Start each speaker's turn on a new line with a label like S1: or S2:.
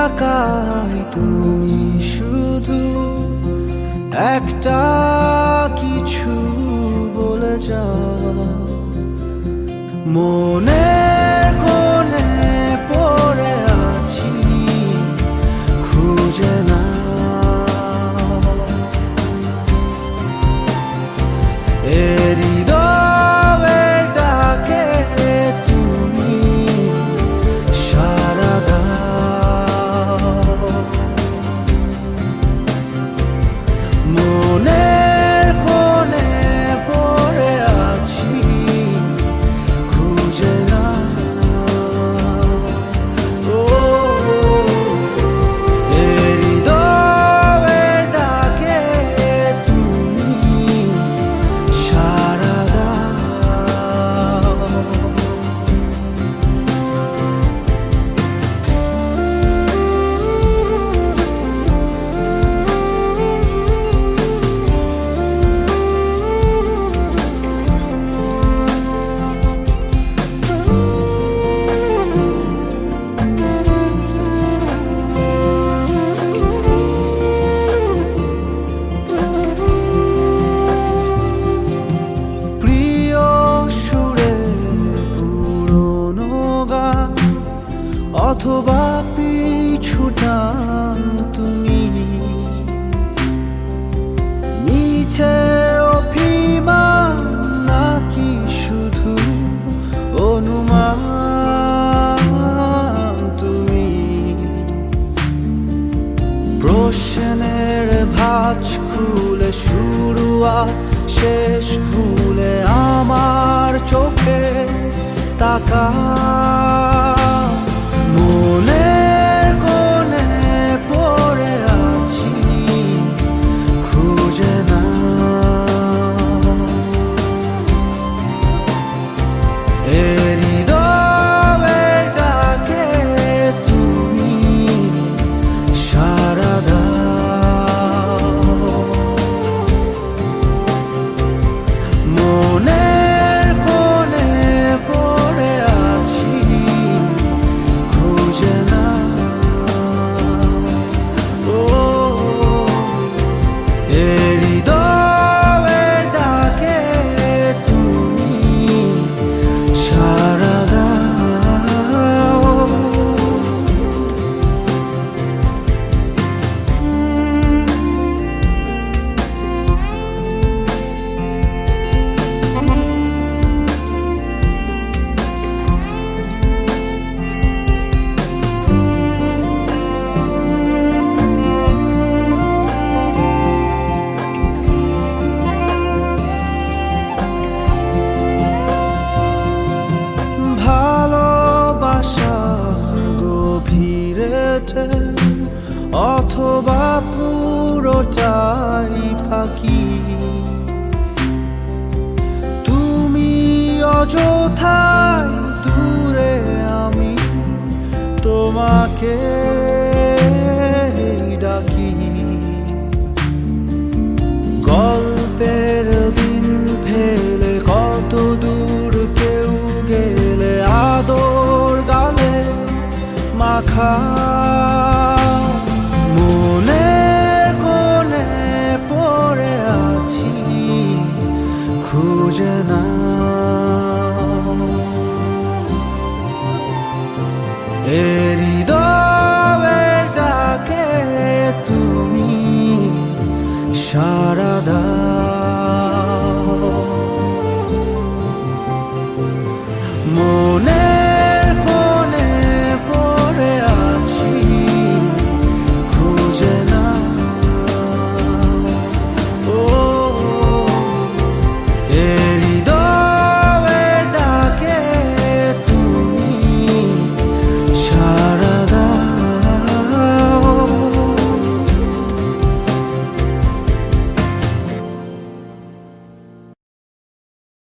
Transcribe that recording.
S1: তাকাই তুমি শুধু একটা কিছু বলে যাও। মনের কোণে পড়ে আছি, খুঁজে নাও। হৃদয়ের ডাকে তুমি সাড়া দাও। মনের কোণে পড়ে আছি, খুঁজে নাও। ও হৃদয়ের ডাকে তুমি সাড়া দাও। অথবা পিছুটান তুমি, মিছে অভিমান নাকি শুধু অনুমান তুমি। প্রশ্নের ভাঁজ খুলে শুরু আর শেষ ভুলে আমার চোখে তাকা। মনের কোণে পড়ে আছি, খুঁজে নাও। হৃদয়ের ডাকে তুমি সাড়া দাও। মনের কোণে পড়ে আছি, খুঁজে নাও। ও হৃদয়ের ডাকে তুমি সাড়া দাও। অথবা পুরোটাই ফাঁকি, তুমি অযথাই দূরে, আমি তোমাকে ডাকি। গল্পের দিন ফেলে কত দূর কেউ গেলে আদর গালে মাখা। মনের কোণে পড়ে আছি, খুঁজে নাও। হৃদয়ের ডাকে তুমি সাড়া দাও।